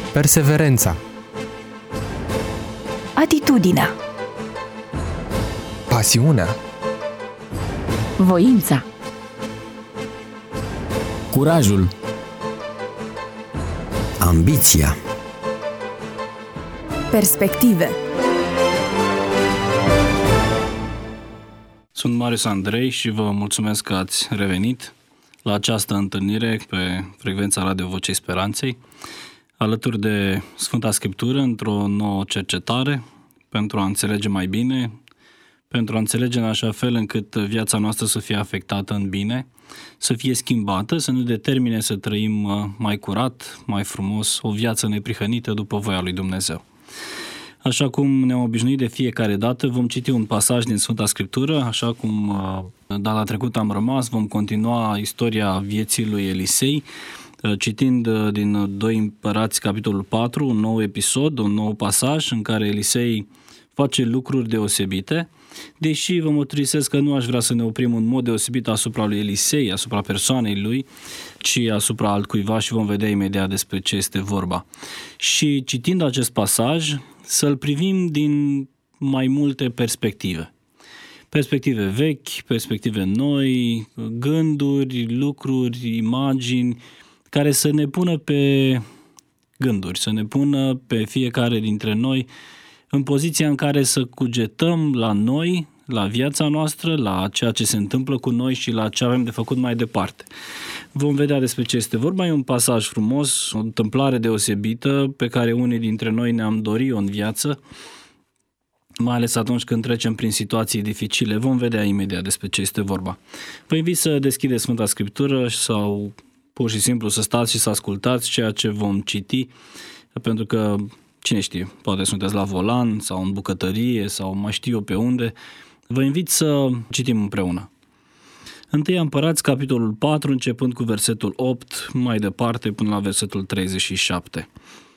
Perseverența. Atitudinea. Pasiunea. Voința. Curajul. Ambiția. Perspective. Sunt Marius Andrei și vă mulțumesc că ați revenit la această întâlnire pe frecvența Radio Vocei Speranței, alături de Sfânta Scriptură, într-o nouă cercetare, pentru a înțelege mai bine, pentru a înțelege în așa fel încât viața noastră să fie afectată în bine, să fie schimbată, să ne determine să trăim mai curat, mai frumos, o viață neprihănită după voia lui Dumnezeu. Așa cum ne-am obișnuit de fiecare dată, vom citi un pasaj din Sfânta Scriptură, așa cum data trecută am rămas, vom continua istoria vieții lui Elisei, citind din 2 Împărați, capitolul 4, un nou episod, un nou pasaj în care Elisei face lucruri deosebite, deși vă mărturisesc că nu aș vrea să ne oprim în mod deosebit asupra lui Elisei, asupra persoanei lui, ci asupra altcuiva și vom vedea imediat despre ce este vorba. Și citind acest pasaj, să-l privim din mai multe perspective. Perspective vechi, perspective noi, gânduri, lucruri, imagini, care să ne pună pe gânduri, să ne pună pe fiecare dintre noi în poziția în care să cugetăm la noi, la viața noastră, la ceea ce se întâmplă cu noi și la ce avem de făcut mai departe. Vom vedea despre ce este vorba. E un pasaj frumos, o întâmplare deosebită pe care unii dintre noi ne-am dorit-o în viață, mai ales atunci când trecem prin situații dificile. Vom vedea imediat despre ce este vorba. Vă invit să deschideți Sfânta Scriptură sau pur și simplu să stați și să ascultați ceea ce vom citi, pentru că cine știe, poate sunteți la volan sau în bucătărie sau mai știu eu pe unde. Vă invit să citim împreună. 1 Împărați, capitolul 4, începând cu versetul 8, mai departe până la versetul 37.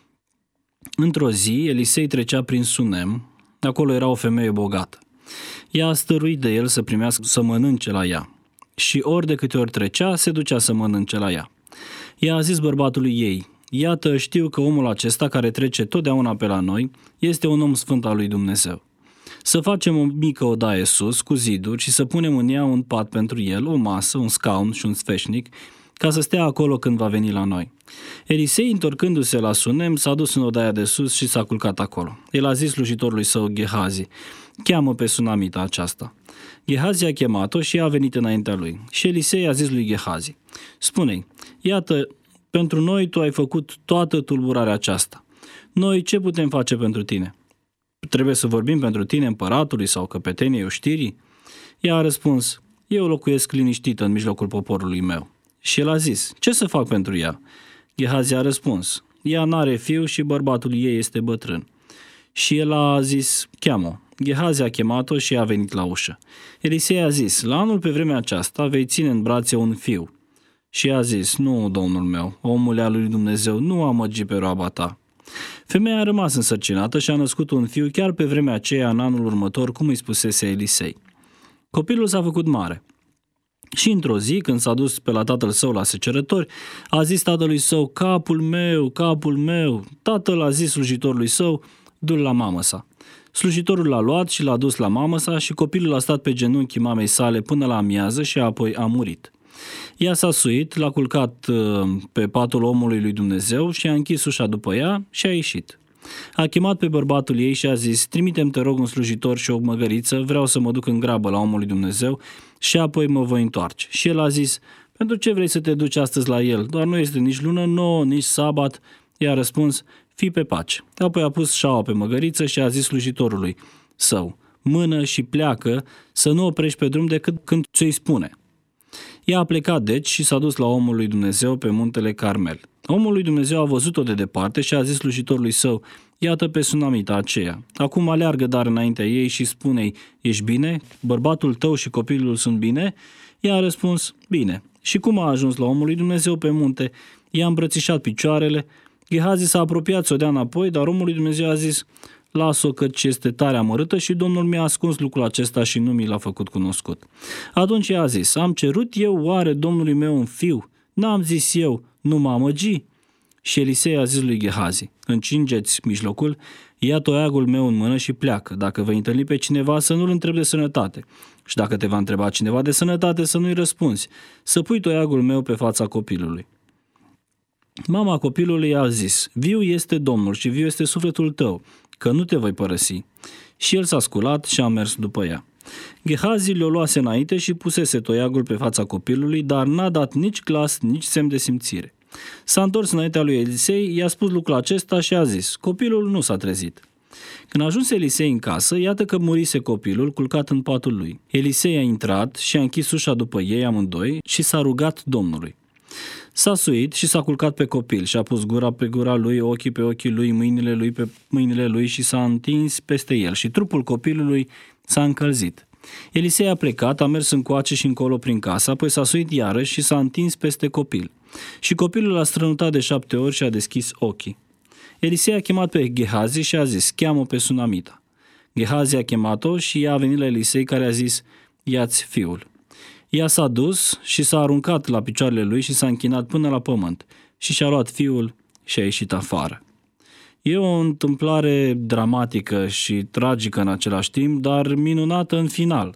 Într-o zi, Elisei trecea prin Sunem, acolo era o femeie bogată. Ea a stăruit de el să primească să mănânce la ea și ori de câte ori trecea, se ducea să mănânce la ea. Ea a zis bărbatului ei: iată, știu că omul acesta care trece totdeauna pe la noi este un om sfânt al lui Dumnezeu. Să facem o mică odaie sus, cu ziduri, și să punem în ea un pat pentru el, o masă, un scaun și un sfeșnic, ca să stea acolo când va veni la noi. Elisei, întorcându-se la Sunem, s-a dus în odaia de sus și s-a culcat acolo. El a zis slujitorului său Gehazi: cheamă pe sunamita aceasta. Gehazi a chemat-o și ea a venit înaintea lui. Și Elisei a zis lui Gehazi: spune-i, iată, pentru noi tu ai făcut toată tulburarea aceasta. Noi ce putem face pentru tine? Trebuie să vorbim pentru tine împăratului sau căpeteniei oștirii? Ea a răspuns: eu locuiesc liniștită în mijlocul poporului meu. Și el a zis: ce să fac pentru ea? Gehazi a răspuns: ea n-are fiu și bărbatul ei este bătrân. Și el a zis: cheamă-o. Gehazi a chemat-o și a venit la ușă. Elisei a zis: la anul pe vremea aceasta vei ține în brațe un fiu. Și a zis: nu, domnul meu, omule al lui Dumnezeu, nu amăgi pe roaba ta. Femeia a rămas însărcinată și a născut un fiu chiar pe vremea aceea, în anul următor, cum îi spusese Elisei. Copilul s-a făcut mare. Și într-o zi, când s-a dus pe la tatăl său la secerători, a zis tatălui său: capul meu, capul meu. Tatăl a zis slujitorului său: du-l la mamă sa. Slujitorul l-a luat și l-a dus la mamă sa și copilul a stat pe genunchii mamei sale până la amiază și apoi a murit. Ea s-a suit, l-a culcat pe patul omului lui Dumnezeu și a închis ușa după ea și a ieșit. A chemat pe bărbatul ei și a zis: trimite-mi, te rog, un slujitor și o măgăriță, vreau să mă duc în grabă la omul lui Dumnezeu și apoi mă voi întoarce. Și el a zis: pentru ce vrei să te duci astăzi la el? Doar nu este nici lună nouă, nici sabat. Ea a răspuns: fii pe pace. Apoi a pus șaua pe măgăriță și a zis slujitorului său: mână și pleacă, să nu oprești pe drum decât când ți-o spune. Ea a plecat deci și s-a dus la omul lui Dumnezeu pe muntele Carmel. Omul lui Dumnezeu a văzut-o de departe și a zis slujitorului său: iată pe sunamita aceea. Acum aleargă dar înaintea ei și spune-i: ești bine? Bărbatul tău și copilul sunt bine? Ea a răspuns: bine. Și cum a ajuns la omul lui Dumnezeu pe munte? I-a îmbrățișat picioarele. Gehazi s-a apropiat să o dea înapoi, dar omul lui Dumnezeu a zis: las-o, căci este tare amărâtă și Domnul mi-a ascuns lucrul acesta și nu mi l-a făcut cunoscut. Atunci ea a zis: am cerut eu oare Domnului meu un fiu? N-am zis eu: nu mă amăgi? Și Elisei a zis lui Gehazi: încingeți mijlocul, ia toiagul meu în mână și pleacă. Dacă vei întâlni pe cineva, să nu-l întrebi de sănătate. Și dacă te va întreba cineva de sănătate, să nu-i răspunzi. Să pui toiagul meu pe fața copilului. Mama copilului a zis: viu este Domnul și viu este sufletul tău, că nu te voi părăsi. Și el s-a sculat și a mers după ea. Gehazi le-o luase înainte și pusese toiagul pe fața copilului, dar n-a dat nici glas, nici semn de simțire. S-a întors înaintea lui Elisei, i-a spus lucrul acesta și a zis: copilul nu s-a trezit. Când a ajuns Elisei în casă, iată că murise copilul culcat în patul lui. Elisei a intrat și a închis ușa după ei amândoi și s-a rugat Domnului. S-a suit și s-a culcat pe copil și a pus gura pe gura lui, ochii pe ochii lui, mâinile lui pe mâinile lui și s-a întins peste el și trupul copilului s-a încălzit. Elisei a plecat, a mers încoace și încolo prin casă, apoi s-a suit iarăși și s-a întins peste copil. Și copilul a strănutat de 7 ori și a deschis ochii. Elisei a chemat pe Gehazi și a zis: cheamă pe Sunamita. Gehazi a chemat-o și ea a venit la Elisei, care a zis: ia-ți fiul. Ea s-a dus și s-a aruncat la picioarele lui și s-a închinat până la pământ și și-a luat fiul și a ieșit afară. E o întâmplare dramatică și tragică în același timp, dar minunată în final.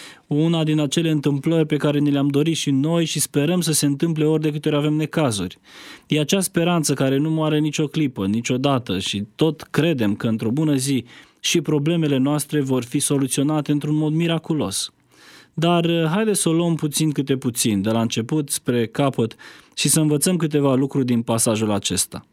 Una din acele întâmplări pe care ne le-am dorit și noi și sperăm să se întâmple ori de câte ori avem necazuri. E acea speranță care nu moare nicio clipă, niciodată și tot credem că într-o bună zi și problemele noastre vor fi soluționate într-un mod miraculos. Dar haideți să o luăm puțin câte puțin, de la început spre capăt și să învățăm câteva lucruri din pasajul acesta.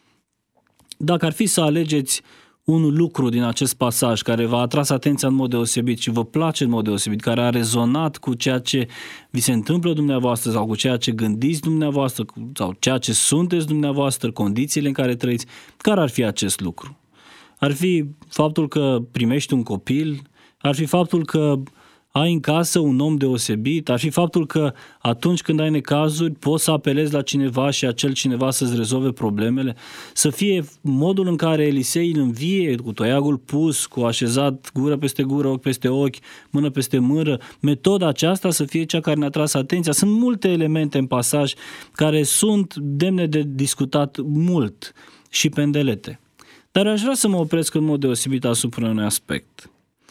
Dacă ar fi să alegeți un lucru din acest pasaj care v-a atras atenția în mod deosebit și vă place în mod deosebit, care a rezonat cu ceea ce vi se întâmplă dumneavoastră sau cu ceea ce gândiți dumneavoastră sau ceea ce sunteți dumneavoastră, condițiile în care trăiți, care ar fi acest lucru? Ar fi faptul că primești un copil? Ar fi faptul că ai în casă un om deosebit? Ar fi faptul că atunci când ai necazuri poți să apelezi la cineva și acel cineva să-ți rezolve problemele? Să fie modul în care Elisei îl învie cu toiagul pus, cu așezat gură peste gură, ochi peste ochi, mână peste mână, metoda aceasta să fie cea care ne-a tras atenția. Sunt multe elemente în pasaj care sunt demne de discutat mult și pendelete. Dar aș vrea să mă opresc în mod deosebit asupra unui aspect.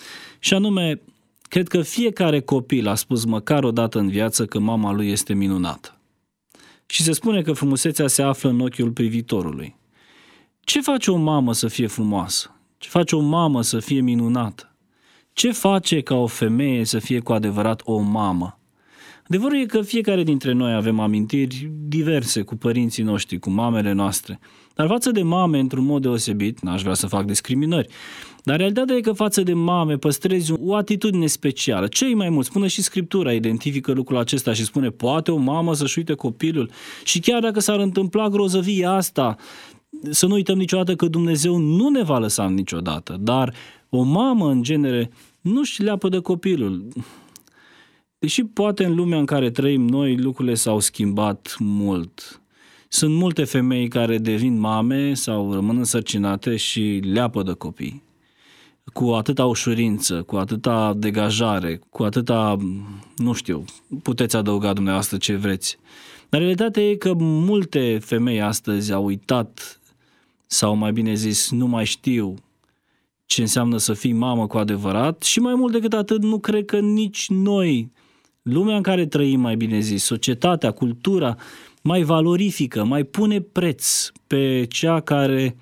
Și anume, cred că fiecare copil a spus măcar o dată în viață că mama lui este minunată. Și se spune că frumusețea se află în ochiul privitorului. Ce face o mamă să fie frumoasă? Ce face o mamă să fie minunată? Ce face ca o femeie să fie cu adevărat o mamă? Adevărul e că fiecare dintre noi avem amintiri diverse cu părinții noștri, cu mamele noastre. Dar față de mame, într-un mod deosebit, n-aș vrea să fac discriminări, dar realitatea e că față de mame păstrezi o atitudine specială. Cei mai mulți, spune și Scriptura, identifică lucrul acesta și spune: poate o mamă să-și uite copilul? Și chiar dacă s-ar întâmpla grozăvia asta, să nu uităm niciodată că Dumnezeu nu ne va lăsa niciodată, dar o mamă, în genere, nu-și leapă de copilul. Deși poate în lumea în care trăim noi lucrurile s-au schimbat mult. Sunt multe femei care devin mame sau rămân însărcinate și leapă de copii. Cu atâta ușurință, cu atâta degajare, cu atâta, nu știu, puteți adăuga dumneavoastră ce vreți. Dar realitatea e că multe femei astăzi au uitat, sau mai bine zis, nu mai știu ce înseamnă să fii mamă cu adevărat și mai mult decât atât nu cred că nici noi, lumea în care trăim, mai bine zis, societatea, cultura, mai valorifică, mai pune preț pe cea care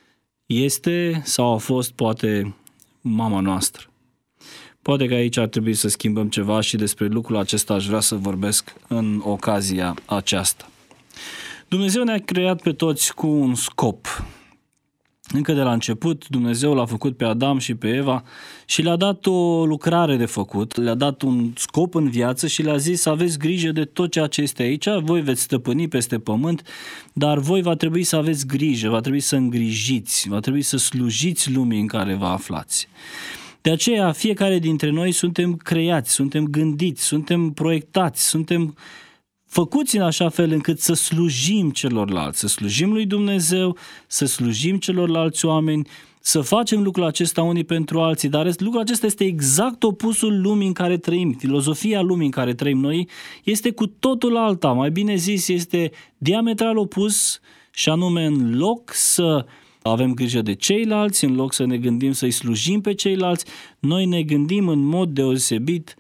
este sau a fost poate mama noastră. Poate că aici ar trebui să schimbăm ceva și despre lucrul acesta aș vrea să vorbesc în ocazia aceasta. Dumnezeu ne-a creat pe toți cu un scop. Încă de la început, Dumnezeu l-a făcut pe Adam și pe Eva și le-a dat o lucrare de făcut, le-a dat un scop în viață și le-a zis: aveți grijă de tot ceea ce este aici, voi veți stăpâni peste pământ, dar voi va trebui să aveți grijă, va trebui să îngrijiți, va trebui să slujiți lumii în care vă aflați. De aceea, fiecare dintre noi suntem creați, suntem gândiți, suntem proiectați, suntem făcuți în așa fel încât să slujim celorlalți, să slujim lui Dumnezeu, să slujim celorlalți oameni, să facem lucrul acesta unii pentru alții, dar lucrul acesta este exact opusul lumii în care trăim. Filozofia lumii în care trăim noi este cu totul alta, mai bine zis, este diametral opus Și anume, în loc să avem grijă de ceilalți, în loc să ne gândim să-i slujim pe ceilalți, noi ne gândim în mod deosebit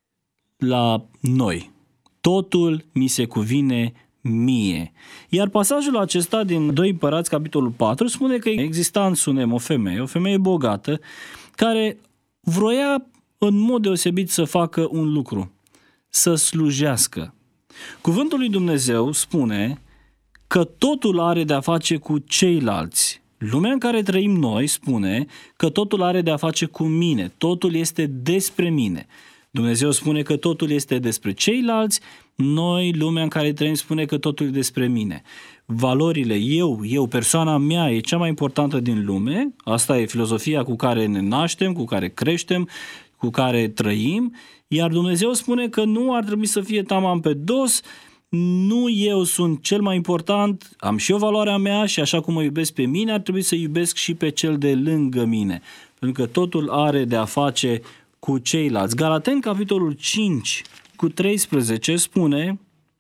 la noi. Totul mi se cuvine mie. Iar pasajul acesta din 2 Împărați, capitolul 4, spune că exista în Sunem o femeie bogată, care vroia în mod deosebit să facă un lucru, să slujească. Cuvântul lui Dumnezeu spune că totul are de-a face cu ceilalți. Lumea în care trăim noi spune că totul are de-a face cu mine, totul este despre mine. Dumnezeu spune că totul este despre ceilalți, noi, lumea în care trăim, spune că totul e despre mine. Valorile, eu, persoana mea e cea mai importantă din lume, asta e filozofia cu care ne naștem, cu care creștem, cu care trăim, iar Dumnezeu spune că nu ar trebui să fie taman pe dos, nu eu sunt cel mai important, am și eu valoarea mea și așa cum mă iubesc pe mine, ar trebui să iubesc și pe cel de lângă mine, pentru că totul are de a face cu ceilalți. Galateni, capitolul 5, cu 13, spune: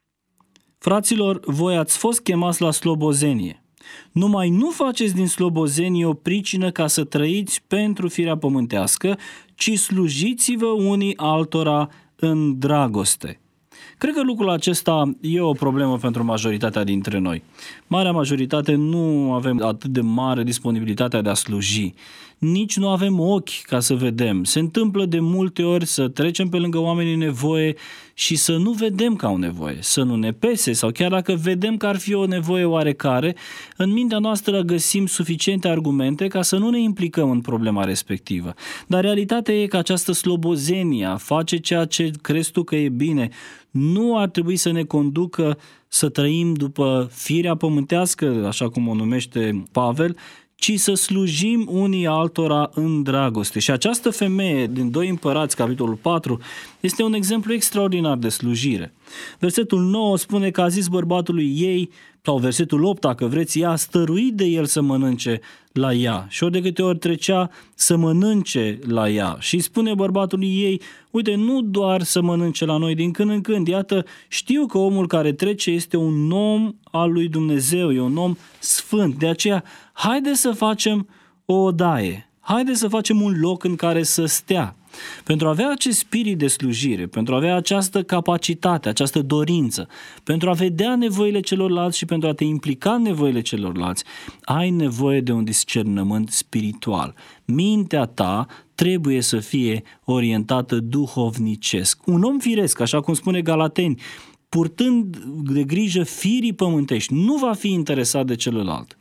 fraților, voi ați fost chemați la slobozenie. Numai nu faceți din slobozenie o pricină ca să trăiți pentru firea pământească, ci slujiți-vă unii altora în dragoste. Cred că lucrul acesta e o problemă pentru majoritatea dintre noi. Marea majoritate nu avem atât de mare disponibilitatea de a sluji. Nici nu avem ochi ca să vedem. Se întâmplă de multe ori să trecem pe lângă oamenii în nevoie și să nu vedem că au nevoie, să nu ne pese, sau chiar dacă vedem că ar fi o nevoie oarecare, în mintea noastră găsim suficiente argumente ca să nu ne implicăm în problema respectivă. Dar realitatea e că această slobozenie, a face ceea ce crezi tu că e bine, nu ar trebui să ne conducă să trăim după firea pământească, așa cum o numește Pavel, ci să slujim unii altora în dragoste. Și această femeie din 2 Împărați, capitolul 4, este un exemplu extraordinar de slujire. Versetul 9 spune că a zis bărbatului ei, sau versetul 8, dacă vreți, ea a stăruit de el să mănânce la ea și ori de câte ori trecea să mănânce la ea. Și spune bărbatului ei: uite, nu doar să mănânce la noi din când în când, iată, știu că omul care trece este un om al lui Dumnezeu, e un om sfânt, de aceea haide să facem o odaie, haide să facem un loc în care să stea. Pentru a avea acest spirit de slujire, pentru a avea această capacitate, această dorință, pentru a vedea nevoile celorlalți și pentru a te implica în nevoile celorlalți, ai nevoie de un discernământ spiritual. Mintea ta trebuie să fie orientată duhovnicesc. Un om firesc, așa cum spune Galateni, purtând de grijă firii pământești, nu va fi interesat de celălalt.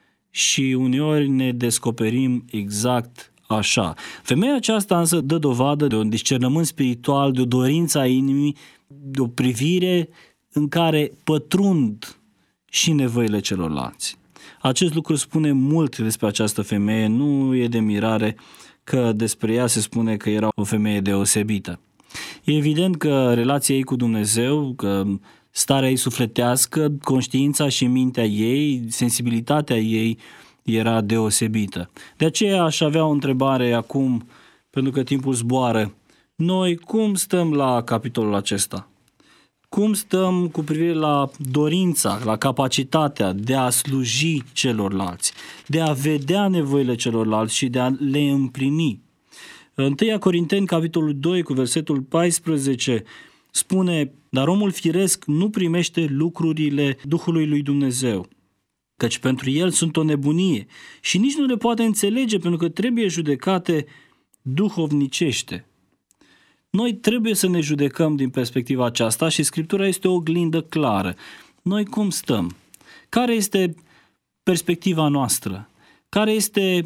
Și uneori ne descoperim exact așa. Femeia aceasta însă dă dovadă de un discernământ spiritual, de o dorință a inimii, de o privire în care pătrund și nevoile celorlalți. Acest lucru spune mult despre această femeie, nu e de mirare că despre ea se spune că era o femeie deosebită. E evident că relația ei cu Dumnezeu, că starea ei sufletească, conștiința și mintea ei, sensibilitatea ei era deosebită. De aceea aș avea o întrebare acum, pentru că timpul zboară. Noi cum stăm la capitolul acesta? Cum stăm cu privire la dorința, la capacitatea de a sluji celorlalți, de a vedea nevoile celorlalți și de a le împlini? 1 Corinteni, capitolul 2, cu versetul 14, spune: dar omul firesc nu primește lucrurile Duhului lui Dumnezeu, căci pentru el sunt o nebunie și nici nu le poate înțelege, pentru că trebuie judecate duhovnicește. Noi trebuie să ne judecăm din perspectiva aceasta și Scriptura este o oglindă clară. Noi cum stăm? Care este perspectiva noastră? Care este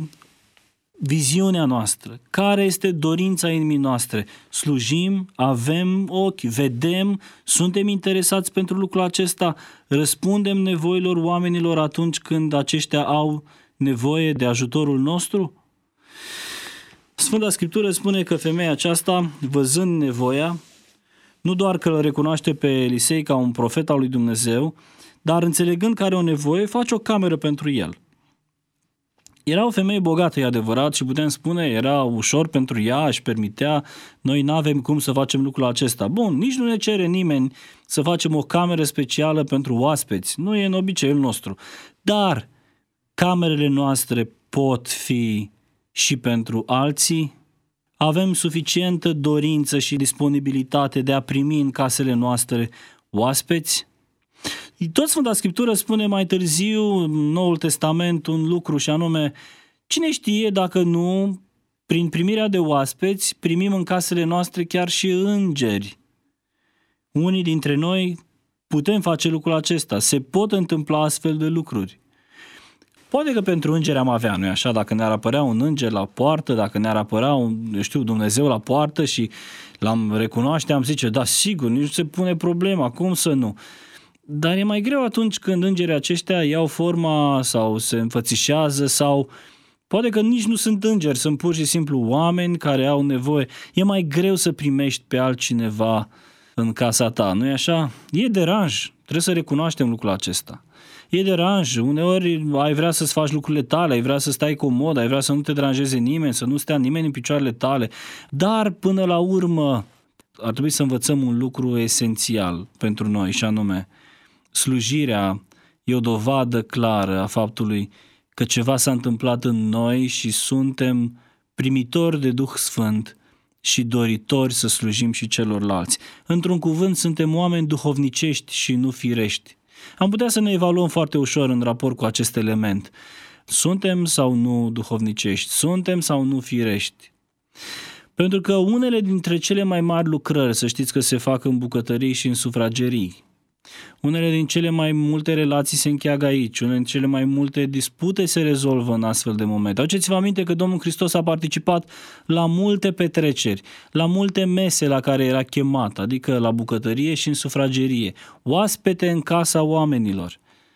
viziunea noastră? Care este dorința inimii noastre? Slujim? Avem ochi? Vedem? Suntem interesați pentru lucrul acesta? Răspundem nevoilor oamenilor atunci când aceștia au nevoie de ajutorul nostru? Sfânta Scriptură spune că femeia aceasta, văzând nevoia, nu doar că îl recunoaște pe Elisei ca un profet al lui Dumnezeu, dar înțelegând că are o nevoie, face o cameră pentru el. Era o femeie bogată, e adevărat, și putem spune, era ușor pentru ea, își permitea, noi n-avem cum să facem lucrul acesta. Bun, nici nu ne cere nimeni să facem o cameră specială pentru oaspeți, nu e în obiceiul nostru. Dar camerele noastre pot fi și pentru alții? Avem suficientă dorință și disponibilitate de a primi în casele noastre oaspeți? Tot Sfânta Scriptură spune mai târziu, în Noul Testament, un lucru și anume, cine știe dacă nu, prin primirea de oaspeți, primim în casele noastre chiar și îngeri. Unii dintre noi putem face lucrul acesta, se pot întâmpla astfel de lucruri. Poate că pentru îngeri am avea, nu-i așa? Dacă ne-ar apărea un înger la poartă, dacă ne-ar apărea Dumnezeu la poartă și l-am recunoaște, am zice, da, sigur, nici nu se pune problema, cum să nu? Dar e mai greu atunci când îngerii aceștia iau forma sau se înfățișează sau poate că nici nu sunt îngeri, sunt pur și simplu oameni care au nevoie. E mai greu să primești pe altcineva în casa ta, nu-i așa? E deranj, trebuie să recunoaștem lucrul acesta. E deranj, uneori ai vrea să-ți faci lucrurile tale, ai vrea să stai comod, ai vrea să nu te deranjeze nimeni, să nu stea nimeni în picioarele tale, dar până la urmă ar trebui să învățăm un lucru esențial pentru noi și anume, slujirea e o dovadă clară a faptului că ceva s-a întâmplat în noi și suntem primitori de Duh Sfânt și doritori să slujim și celorlalți. Într-un cuvânt, suntem oameni duhovnicești și nu firești. Am putea să ne evaluăm foarte ușor în raport cu acest element. Suntem sau nu duhovnicești? Suntem sau nu firești? Pentru că unele dintre cele mai mari lucrări, să știți că se fac în bucătării și în sufragerii. Unele din cele mai multe relații se încheagă aici, unele din cele mai multe dispute se rezolvă în astfel de momente. Aduceți-vă aminte că Domnul Hristos a participat la multe petreceri, la multe mese la care era chemat, adică la bucătărie și în sufragerie, oaspete în casa oamenilor.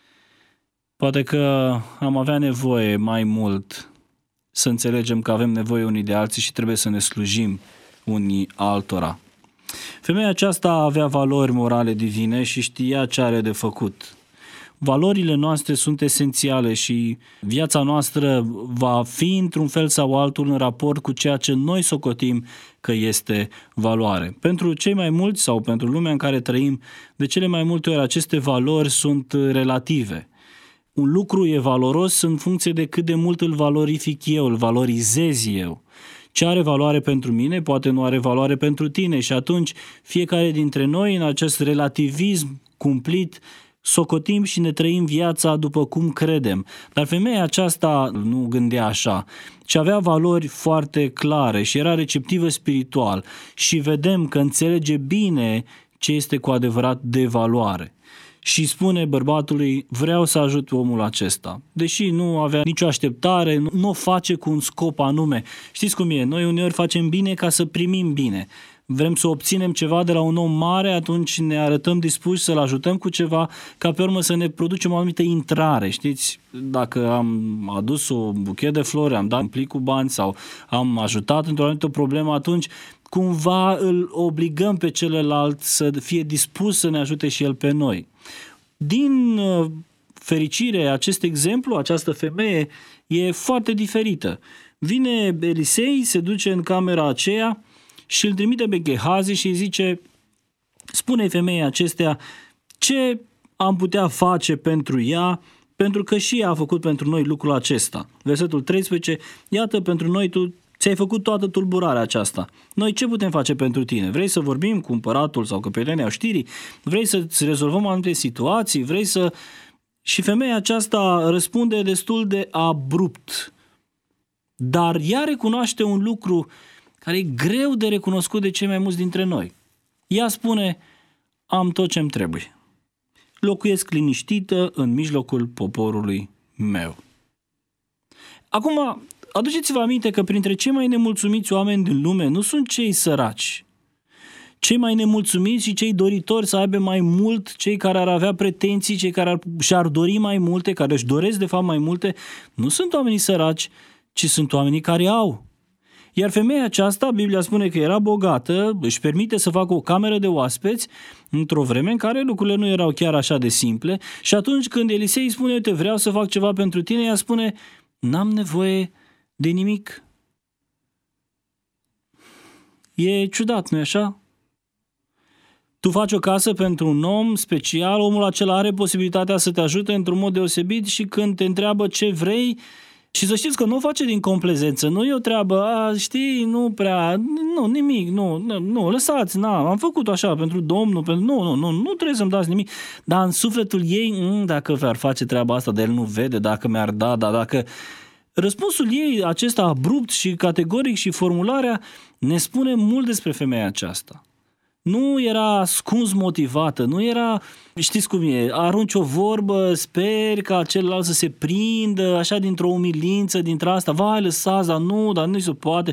Poate că am avea nevoie mai mult să înțelegem că avem nevoie unii de alții și trebuie să ne slujim unii altora. Femeia aceasta avea valori morale divine și știa ce are de făcut. Valorile noastre sunt esențiale și viața noastră va fi într-un fel sau altul în raport cu ceea ce noi socotim că este valoare. Pentru cei mai mulți sau pentru lumea în care trăim, de cele mai multe ori aceste valori sunt relative. Un lucru e valoros în funcție de cât de mult îl valorific eu, îl valorizez eu. Ce are valoare pentru mine, poate nu are valoare pentru tine și atunci fiecare dintre noi în acest relativism cumplit socotim și ne trăim viața după cum credem. Dar femeia aceasta nu gândea așa, ci avea valori foarte clare și era receptivă spiritual și vedem că înțelege bine ce este cu adevărat de valoare. Și spune bărbatului, vreau să ajut omul acesta. Deși nu avea nicio așteptare, nu o face cu un scop anume. Știți cum e? Noi uneori facem bine ca să primim bine. Vrem să obținem ceva de la un om mare, atunci ne arătăm dispuși să-l ajutăm cu ceva, ca pe urmă să ne producem o anumită intrare. Știți, dacă am adus un buchet de flori, am dat un plic cu bani sau am ajutat într-o anumită problemă, atunci cumva îl obligăm pe celălalt să fie dispus să ne ajute și el pe noi. Din fericire, acest exemplu, această femeie e foarte diferită. Vine Elisei, se duce în camera aceea și îl trimite pe Gehazi și îi zice, spune femeii acestea ce am putea face pentru ea, pentru că și ea a făcut pentru noi lucrul acesta. Versetul 13, iată pentru noi tu ți-ai făcut toată tulburarea aceasta. Noi ce putem face pentru tine? Vrei să vorbim cu împăratul sau căpetenia știrii? Vrei să-ți rezolvăm anumite situații? Vrei să... Și femeia aceasta răspunde destul de abrupt. Dar ea recunoaște un lucru care e greu de recunoscut de cei mai mulți dintre noi. Ea spune, am tot ce-mi trebuie. Locuiesc liniștită în mijlocul poporului meu. Acum, aduceți-vă aminte că printre cei mai nemulțumiți oameni din lume nu sunt cei săraci. Cei mai nemulțumiți și cei doritori să aibă mai mult, cei care ar avea pretenții, cei care și-ar dori mai multe, care își doresc de fapt mai multe, nu sunt oamenii săraci, ci sunt oamenii care au. Iar femeia aceasta, Biblia spune că era bogată, își permite să facă o cameră de oaspeți într-o vreme în care lucrurile nu erau chiar așa de simple și atunci când Elisei îi spune, uite, vreau să fac ceva pentru tine, ea spune, n-am nevoie de nimic. E ciudat, nu-i așa? Tu faci o casă pentru un om special, omul acela are posibilitatea să te ajute într-un mod deosebit și când te întreabă ce vrei, și să știți că nu o face din complezență, nu e o treabă, știi, nu prea, nu, nimic, nu, lăsați, am făcut așa pentru Domnul, nu trebuie să-mi dați nimic, dar în sufletul ei, dacă ar face treaba asta, de el nu vede, dacă mi-ar da, dar dacă... Răspunsul ei, acesta abrupt și categoric și formularea, ne spune mult despre femeia aceasta. Nu era ascuns motivată, nu era, știți cum e, arunci o vorbă, speri ca celălalt să se prindă, așa dintr-o umilință, dintre asta, vai, lăsați, dar nu se poate,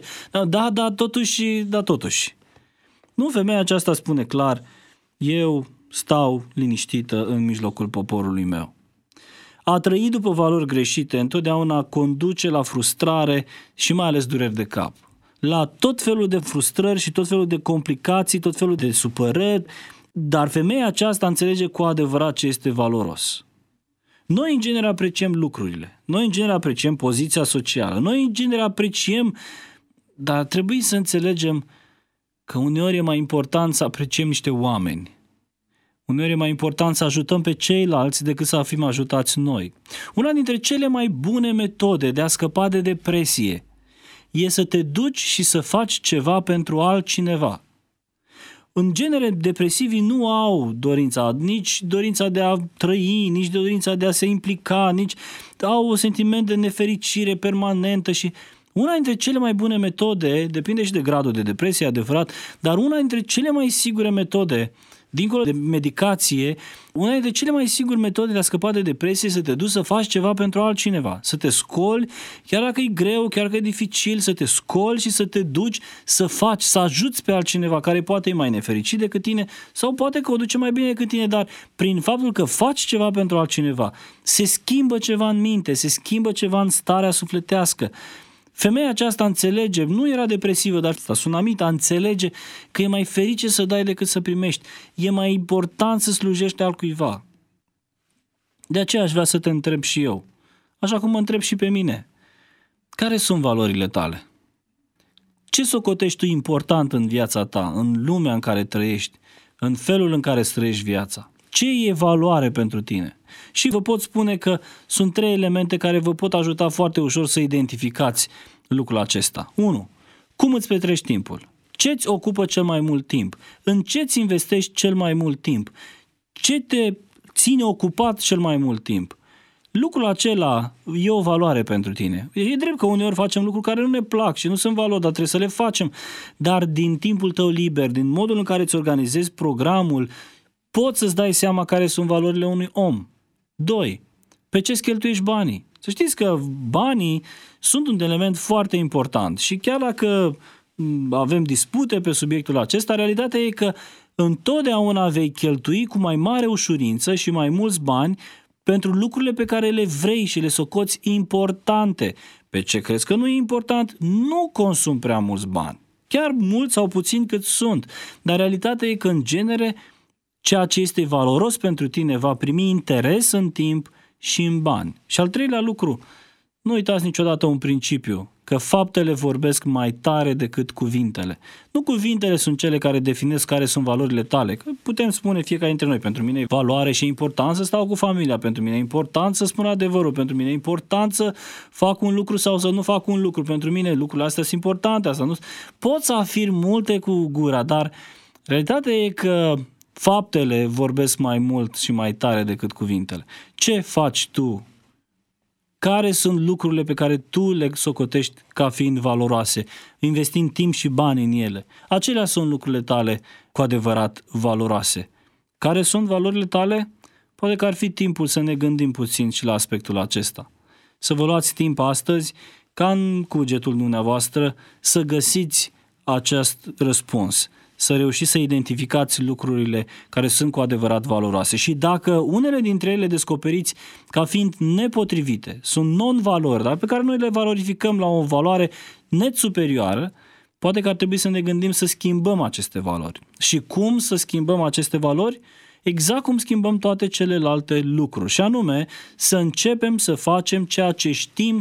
totuși. Nu, femeia aceasta spune clar, eu stau liniștită în mijlocul poporului meu. A trăi după valori greșite întotdeauna conduce la frustrare și mai ales dureri de cap. La tot felul de frustrări și tot felul de complicații, tot felul de supărări, dar femeia aceasta înțelege cu adevărat ce este valoros. Noi în genere apreciem lucrurile, noi în genere apreciem poziția socială, noi în genere apreciem, dar trebuie să înțelegem că uneori e mai important să apreciem niște oameni. Uneori e mai important să ajutăm pe ceilalți decât să fim ajutați noi. Una dintre cele mai bune metode de a scăpa de depresie e să te duci și să faci ceva pentru altcineva. În genere, depresivii nu au nici dorința de a trăi, nici dorința de a se implica, nici au un sentiment de nefericire permanentă și una dintre cele mai bune metode, depinde și de gradul de depresie, adevărat, dar una dintre cele mai sigure metode, dincolo de medicație, una dintre cele mai sigure metode de a scăpa de depresie este să te duci să faci ceva pentru altcineva, să te scoli, chiar dacă e greu, chiar dacă e dificil, să te scoli și să te duci să faci, să ajuți pe altcineva care poate e mai nefericit decât tine sau poate că o duce mai bine decât tine, dar prin faptul că faci ceva pentru altcineva, se schimbă ceva în minte, se schimbă ceva în starea sufletească. Femeia aceasta înțelege, nu era depresivă, dar sunamită, înțelege că e mai ferice să dai decât să primești. E mai important să slujești altcuiva. De aceea aș vrea să te întreb și eu, așa cum mă întreb și pe mine. Care sunt valorile tale? Ce socotești tu important în viața ta, în lumea în care trăiești, în felul în care îți trăiești viața? Ce e valoare pentru tine? Și vă pot spune că sunt 3 elemente care vă pot ajuta foarte ușor să identificați lucrul acesta. 1. Cum îți petrești timpul? Ce îți ocupă cel mai mult timp? În ce îți investești cel mai mult timp? Ce te ține ocupat cel mai mult timp? Lucrul acela e o valoare pentru tine. E drept că uneori facem lucruri care nu ne plac și nu sunt valori, dar trebuie să le facem. Dar din timpul tău liber, din modul în care îți organizezi programul, poți să-ți dai seama care sunt valorile unui om. 2. Pe ce îți cheltuiești banii? Să știți că banii sunt un element foarte important și chiar dacă avem dispute pe subiectul acesta, realitatea e că întotdeauna vei cheltui cu mai mare ușurință și mai mulți bani pentru lucrurile pe care le vrei și le socoți importante. Pe ce crezi că nu e important, nu consumi prea mulți bani. Chiar mulți sau puțini cât sunt. Dar realitatea e că, în genere, ceea ce este valoros pentru tine va primi interes în timp și în bani. Și al 3-lea lucru, nu uitați niciodată un principiu, că faptele vorbesc mai tare decât cuvintele. Nu cuvintele sunt cele care definesc care sunt valorile tale, că putem spune fiecare dintre noi, pentru mine e valoare și e important să stau cu familia, pentru mine e important să spun adevărul, pentru mine e important să fac un lucru sau să nu fac un lucru, pentru mine lucrurile astea sunt importante, asta nu. Pot să afirm multe cu gura, dar realitatea e că faptele vorbesc mai mult și mai tare decât cuvintele. Ce faci tu? Care sunt lucrurile pe care tu le socotești ca fiind valoroase, investind timp și bani în ele? Acelea sunt lucrurile tale cu adevărat valoroase. Care sunt valorile tale? Poate că ar fi timpul să ne gândim puțin și la aspectul acesta. Să vă luați timp astăzi, ca în cugetul dumneavoastră, să găsiți acest răspuns. Să reușiți să identificați lucrurile care sunt cu adevărat valoroase. Și dacă unele dintre ele descoperiți ca fiind nepotrivite, sunt non-valori, dar pe care noi le valorificăm la o valoare net superioară, poate că ar trebui să ne gândim să schimbăm aceste valori. Și cum să schimbăm aceste valori? Exact cum schimbăm toate celelalte lucruri. Și anume, să începem să facem ceea ce știm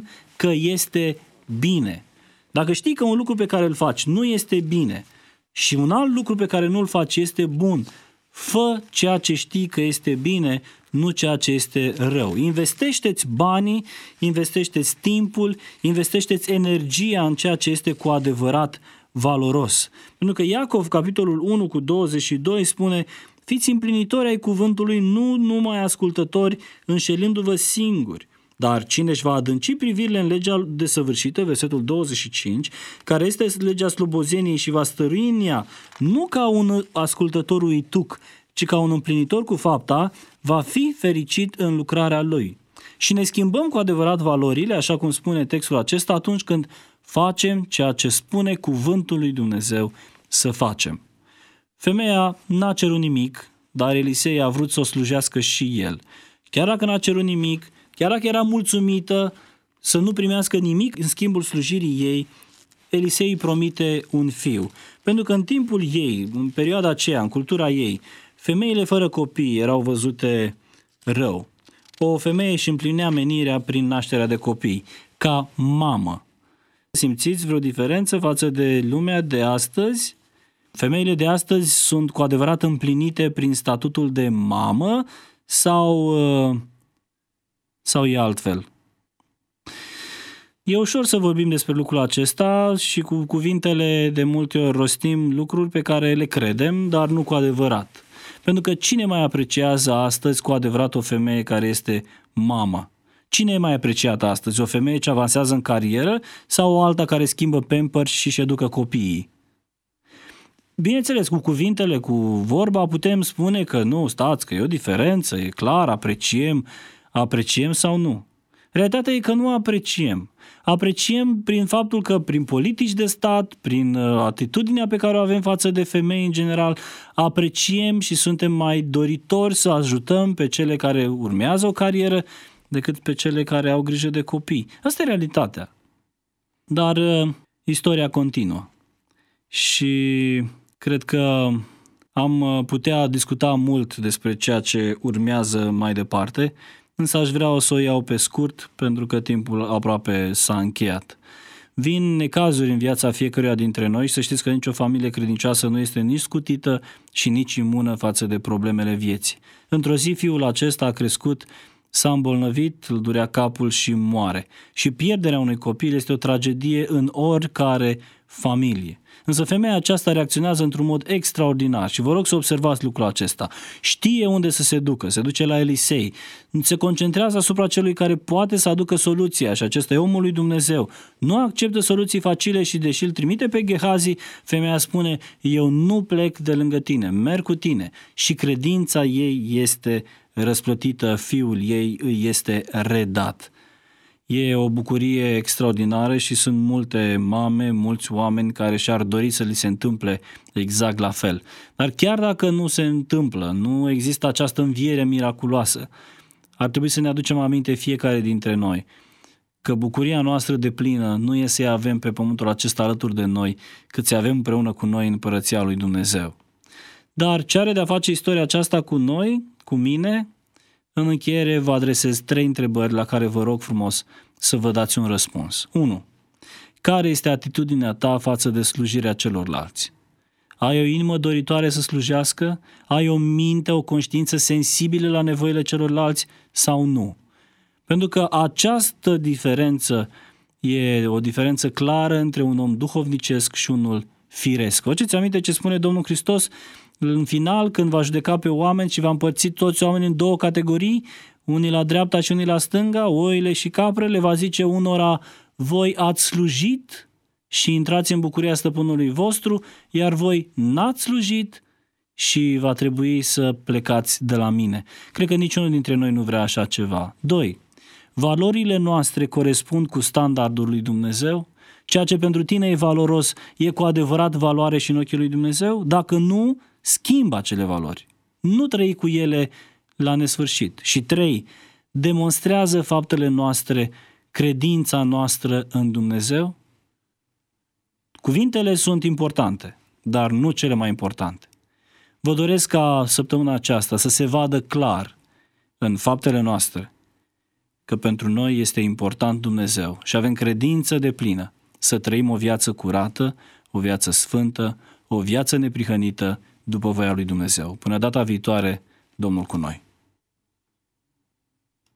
că este bine. Dacă știi că un lucru pe care îl faci nu este bine și un alt lucru pe care nu-l faci este bun, fă ceea ce știi că este bine, nu ceea ce este rău. Investește-ți banii, investește-ți timpul, investește-ți energia în ceea ce este cu adevărat valoros. Pentru că Iacov, capitolul 1 cu 22, spune: fiți împlinitori ai cuvântului, nu numai ascultători, înșelându-vă singuri. Dar cine își va adânci privirile în legea desăvârșită, versetul 25, care este legea slobozeniei și va stărui în ea, nu ca un ascultător uituc, ci ca un împlinitor cu fapta, va fi fericit în lucrarea lui. Și ne schimbăm cu adevărat valorile, așa cum spune textul acesta, atunci când facem ceea ce spune cuvântul lui Dumnezeu să facem. Femeia n-a cerut nimic, dar Elisei a vrut să o slujească și el. Chiar dacă n-a cerut nimic, chiar dacă era mulțumită să nu primească nimic în schimbul slujirii ei, Elisei îi promite un fiu. Pentru că în timpul ei, în perioada aceea, în cultura ei, femeile fără copii erau văzute rău. O femeie își împlinea menirea prin nașterea de copii, ca mamă. Simțiți vreo diferență față de lumea de astăzi? Femeile de astăzi sunt cu adevărat împlinite prin statutul de mamă sau e altfel? E ușor să vorbim despre lucrul acesta și cu cuvintele de multe ori rostim lucruri pe care le credem, dar nu cu adevărat. Pentru că cine mai apreciază astăzi cu adevărat o femeie care este mamă? Cine e mai apreciat astăzi? O femeie ce avansează în carieră sau o alta care schimbă Pampers și își educă copiii? Bineînțeles, cu cuvintele, cu vorba putem spune că nu, stați, că e o diferență, e clar, apreciem sau nu. Realitatea e că nu apreciem. Apreciem prin faptul că prin politici de stat, prin atitudinea pe care o avem față de femei în general, apreciem și suntem mai doritori să ajutăm pe cele care urmează o carieră decât pe cele care au grijă de copii. Asta e realitatea. Dar istoria continuă. Și cred că am putea discuta mult despre ceea ce urmează mai departe, însă aș vrea să o iau pe scurt, pentru că timpul aproape s-a încheiat. Vin necazuri în viața fiecăruia dintre noi și să știți că nicio familie credincioasă nu este nici scutită și nici imună față de problemele vieții. Într-o zi fiul acesta a crescut, s-a îmbolnăvit, îl durea capul și moare. Și pierderea unui copil este o tragedie în oricare familie. Însă femeia aceasta reacționează într-un mod extraordinar și vă rog să observați lucrul acesta. Știe unde să se ducă, se duce la Elisei, se concentrează asupra celui care poate să aducă soluția și acesta e omul lui Dumnezeu. Nu acceptă soluții facile și deși îl trimite pe Gehazi, femeia spune: eu nu plec de lângă tine, merg cu tine. Și credința ei este răsplătită, fiul ei îi este redat. E o bucurie extraordinară și sunt multe mame, mulți oameni care și-ar dori să li se întâmple exact la fel. Dar chiar dacă nu se întâmplă, nu există această înviere miraculoasă, ar trebui să ne aducem aminte fiecare dintre noi că bucuria noastră deplină nu e să-i avem pe pământul acesta alături de noi, cât să avem împreună cu noi în împărăția lui Dumnezeu. Dar ce are de-a face istoria aceasta cu noi, cu mine? În încheiere vă adresez 3 întrebări la care vă rog frumos să vă dați un răspuns. 1. Care este atitudinea ta față de slujirea celorlalți? Ai o inimă doritoare să slujească? Ai o minte, o conștiință sensibilă la nevoile celorlalți sau nu? Pentru că această diferență e o diferență clară între un om duhovnicesc și unul firesc. Faceți aminte ce spune Domnul Hristos în final, când va judeca pe oameni și va împărți toți oamenii în 2 categorii, unii la dreapta și unii la stânga, oile și caprele, va zice unora: voi ați slujit și intrați în bucuria stăpânului vostru, iar voi n-ați slujit și va trebui să plecați de la mine. Cred că niciunul dintre noi nu vrea așa ceva. 2. Valorile noastre corespund cu standardul lui Dumnezeu? Ceea ce pentru tine e valoros e cu adevărat valoare și în ochii lui Dumnezeu? Dacă nu, schimbă acele valori. Nu trăi cu ele la nesfârșit. Și 3. Demonstrează faptele noastre credința noastră în Dumnezeu? Cuvintele sunt importante, dar nu cele mai importante. Vă doresc ca săptămâna aceasta să se vadă clar în faptele noastre că pentru noi este important Dumnezeu și avem credință deplină să trăim o viață curată, o viață sfântă, o viață neprihănită după voia lui Dumnezeu. Până data viitoare, Domnul cu noi!